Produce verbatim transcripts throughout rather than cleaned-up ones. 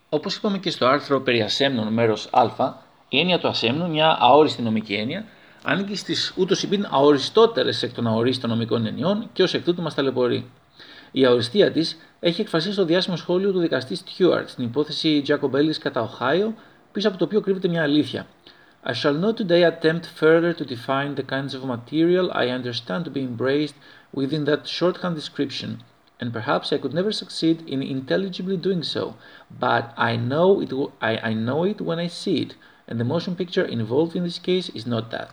Όπως είπαμε και στο άρθρο περί ασέμνων μέρος Α, η έννοια του ασέμνου, μια αόριστη νομική έννοια, ανήκει στις ούτως υπήν αοριστότερες εκ των αορίστων νομικών εννοιών και ως εκ τούτου μας ταλαιπωρεί. Η αοριστία της έχει εκφραστεί στο διάσημο σχόλιο του δικαστή Stewart στην υπόθεση Jacobellis κατά Οχάιο, πίσω από το οποίο κρύβεται μια αλήθεια. I shall not today attempt further to define the kinds of material I understand to be embraced within that shorthand description, and perhaps I could never succeed in intelligibly doing so, but I know it, I, I know it when I see it, and the motion picture involved in this case is not that.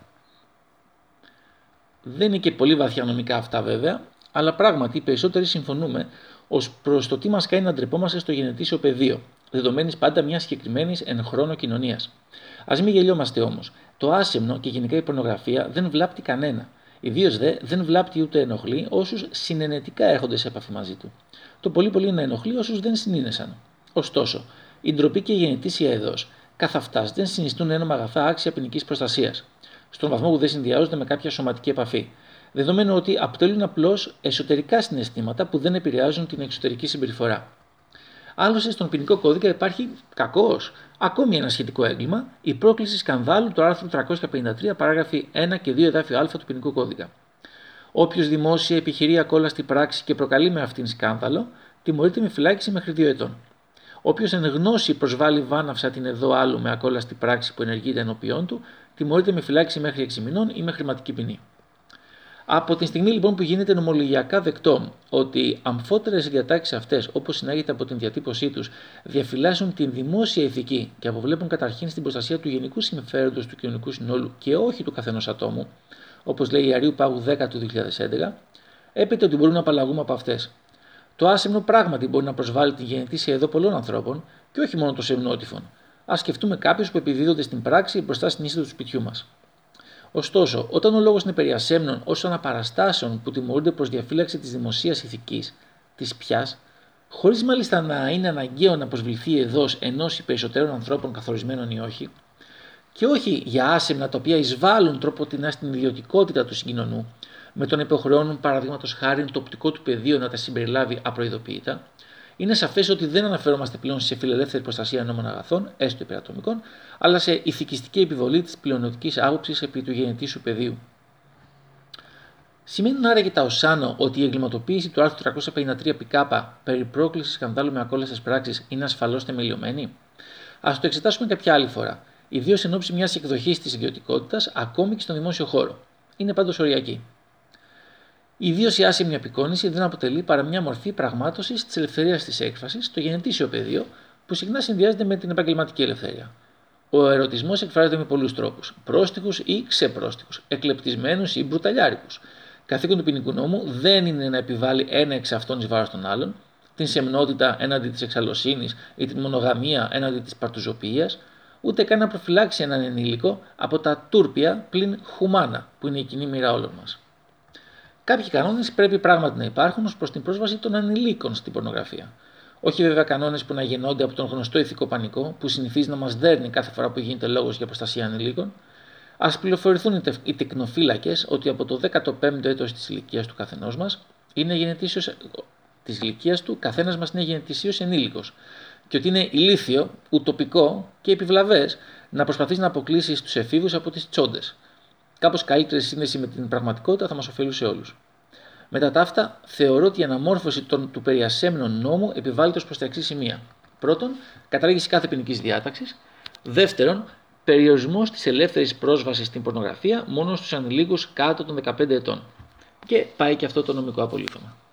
Δεν είναι και πολύ βαθιά νομικά αυτά βέβαια, αλλά πράγματι οι περισσότεροι συμφωνούμε ως προς το τι μας κάνει να ντρεπόμαστε στο γενετήσιο πεδίο, δεδομένης πάντα μιας συγκεκριμένης εν χρόνο κοινωνίας. Ας μην γελιόμαστε όμως. Το άσεμνο και γενικά η πορνογραφία δεν βλάπτει κανένα. Ιδίως δε δεν βλάπτει ούτε ενοχλεί όσους συνενετικά έρχονται σε επαφή μαζί του. Το πολύ πολύ να ενοχλεί όσους δεν συνήνεσαν. Ωστόσο, η ντροπή και η γενετήσια εδώς καθ' αυτάς δεν συνιστούν ένομα αγαθά άξια ποινικής προστασίας, στον βαθμό που δεν συνδυάζονται με κάποια σωματική επαφή, δεδομένου ότι αποτελούν απλώς εσωτερικά συναισθήματα που δεν επηρεάζουν την εξωτερική συμπεριφορά. Άλλωστε, στον ποινικό κώδικα υπάρχει κακώς ακόμη ένα σχετικό έγκλημα, η πρόκληση σκανδάλου του άρθρου τριακόσια πενήντα τρία, παράγραφοι ένα και δύο εδάφιο Α του ποινικού κώδικα. Όποιος δημόσια επιχειρεί ακόλαστη πράξη και προκαλεί με αυτήν σκάνδαλο, τιμωρείται με φυλάκιση μέχρι δύο ετών. Όποιος εν γνώση προσβάλλει βάναυσα την εδώ άλλου με ακόλαστη πράξη που ενεργείται ενώπιόν του, τιμωρείται με φυλάκιση μέχρι έξι μηνών ή με χρηματική ποινή. Από τη στιγμή λοιπόν που γίνεται νομολογιακά δεκτό ότι αμφότερες διατάξεις αυτές, όπως συνάγεται από την διατύπωσή τους, διαφυλάσσουν την δημόσια ηθική και αποβλέπουν καταρχήν στην προστασία του γενικού συμφέροντος του κοινωνικού συνόλου και όχι του καθενός ατόμου, όπως λέει η Αρείου Πάγου δέκα του δύο χιλιάδες έντεκα, έπεται ότι μπορούμε να απαλλαγούμε από αυτές. Το άσεμνο πράγματι μπορεί να προσβάλλει την γενετήσια εδώ πολλών ανθρώπων και όχι μόνο των σεμνότυφων. Ας σκεφτούμε κάποιους που επιδίδονται στην πράξη μπροστά στην είσοδο του σπιτιού μας. Ωστόσο, όταν ο λόγος είναι περί ασέμνων ως αναπαραστάσεων που τιμωρούνται προς διαφύλαξη της δημοσίας ηθικής, της πιάς, χωρίς μάλιστα να είναι αναγκαίο να προσβληθεί η εδώς ενός ή περισσότερων ανθρώπων καθορισμένων ή όχι, και όχι για άσεμνα τα οποία εισβάλλουν τρόποτινά στην ιδιωτικότητα του συγκοινωνού, με τον υποχρεώνουν παραδείγματος χάριν το οπτικό του πεδίο να τα συμπεριλάβει απροειδοποιητά, είναι σαφές ότι δεν αναφερόμαστε πλέον σε φιλελεύθερη προστασία νόμων αγαθών, έστω υπερατομικών, αλλά σε ηθικιστική επιβολή της πλειονοτικής άποψης επί του γενετήσιου πεδίου. Σημαίνουν άραγε τα οσάνω ότι η εγκληματοποίηση του άρθρου τριακόσια πενήντα τρία πι περί πρόκλησης σκανδάλου με ακόλαστες πράξεις είναι ασφαλώς θεμελιωμένη. Ας το εξετάσουμε κάποια άλλη φορά, ιδίως εν ώψη μιας εκδοχής της ιδιωτικότητας, ακόμη και στον δημόσιο χώρο. Είναι πάντως οριακή. Ιδίως η άσημη απεικόνηση δεν αποτελεί παρά μια μορφή πραγμάτωσης της ελευθερίας της έκφρασης στο γενετήσιο πεδίο, που συχνά συνδυάζεται με την επαγγελματική ελευθερία. Ο ερωτισμός εκφράζεται με πολλούς τρόπους, πρόστιχους ή ξεπρόστιχους, εκλεπτισμένους ή μπρουταλιάρικους. Καθήκον του ποινικού νόμου δεν είναι να επιβάλλει ένα εξ αυτών εις βάρος των άλλων, την σεμνότητα έναντι της εξαλλοσύνης ή την μονογαμία έναντι της παρτουζοποιίας, ούτε καν να προφυλάξει έναν ενήλικο από τα τούρπια πλην χουμάνα, που είναι η κοινή μοίρα όλων μας. Κάποιοι κανόνες πρέπει πράγματι να υπάρχουν ως προς την πρόσβαση των ανηλίκων στην πορνογραφία. Όχι βέβαια κανόνες που να γεννώνται από τον γνωστό ηθικό πανικό που συνηθίζει να μας δέρνει κάθε φορά που γίνεται λόγος για προστασία ανηλίκων. Ας πληροφορηθούν οι τεκνοφύλακες ότι από το δέκατο πέμπτο έτος της ηλικίας του καθενός μας είναι γενετήσιος, της ηλικίας του καθένας μας είναι γενετησίως ενήλικος και ότι είναι ηλίθιο, ουτοπικό και επιβλαβές να προσπαθείς να αποκλείσεις τους εφήβους από τις τσόντες. Κάπως καλύτερη σύνδεση με την πραγματικότητα θα μας ωφελούσε όλους. Μετά τα αυτά, θεωρώ ότι η αναμόρφωση των, του περιασέμνων νόμου επιβάλλεται ως προς τα εξής σημεία. Πρώτον, κατάργηση κάθε ποινικής διάταξης. Δεύτερον, περιορισμός της ελεύθερης πρόσβασης στην πορνογραφία μόνο στους ανηλίκους κάτω των δεκαπέντε ετών. Και πάει και αυτό το νομικό απολύθωμα.